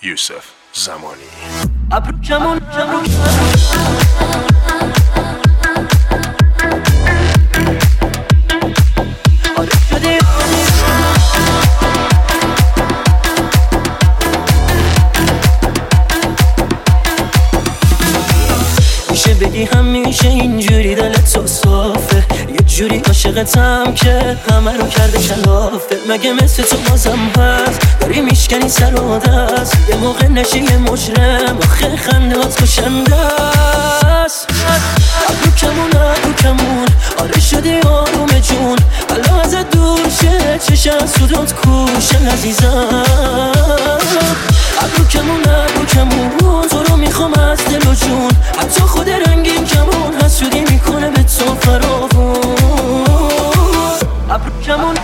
یوسف زمانی. میشه بگی همیشه اینجوری دلت تو صافه، یه جوری عاشقتم که همه رو کرده کلافه. مگه مثل تو بازم هست داری میشکنی سر و دست، یه موقع نشی یه مجرم آخه خنده هات کشنده است. ابرو کمون آره شدی آروم جون، حالا ازت دور شه چشم سودات کوشن عزیزم. ابرو کمون تو رو میخوام از دل و جون، حتی خود رنگین کمون حسودی میکنه به تو فراوون. ابرو کمون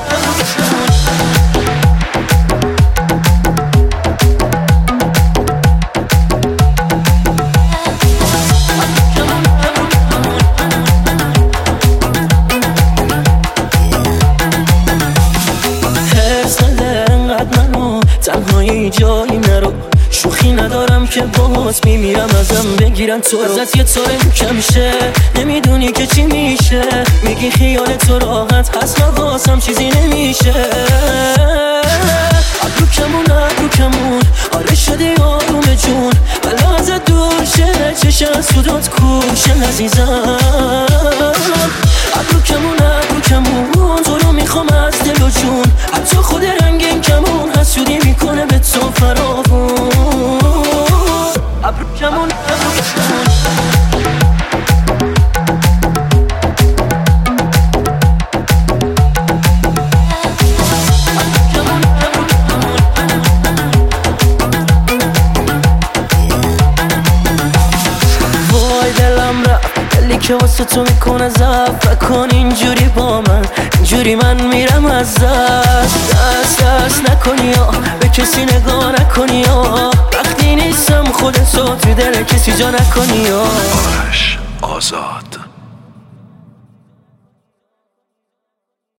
تنهایی جایی نرو، شوخی ندارم که باز میمیرم ازم بگیرن تو رو. ازت یه طوره کم شه نمیدونی که چی میشه، میگی خیال تو راحت هست واسم چیزی نمیشه. ابرو کمون آره شدی آروم جون، حالا ازت دور شه چشم سودات کوشن عزیزم. ابرو کمون تو رو میخوام از دل و جون، حتی خود رنگین کمون حسودی میکنه به تو فراوون. ابرو کمون وای دلم رفت دلی که واسه تو میکنه ضعف، کن اینجوری با من اینجوری من میرم از دست نکنی یا به کسی نگاه نکنی یا وقتی نیستم خودت تو دل کسی جا نکنی یا. آرش آزاد.